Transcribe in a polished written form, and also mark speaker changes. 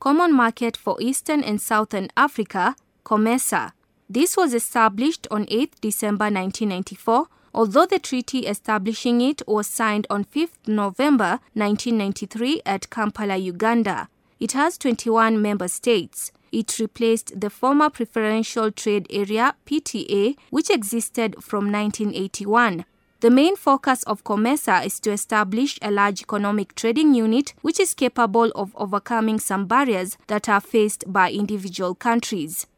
Speaker 1: Common Market for Eastern and Southern Africa, COMESA. This was established on 8 December 1994, although the treaty establishing it was signed on 5 November 1993 at Kampala, Uganda. It has 21 member states. It replaced the former Preferential Trade Area (PTA), which existed from 1981. The main focus of COMESA is to establish a large economic trading unit which is capable of overcoming some barriers that are faced by individual countries.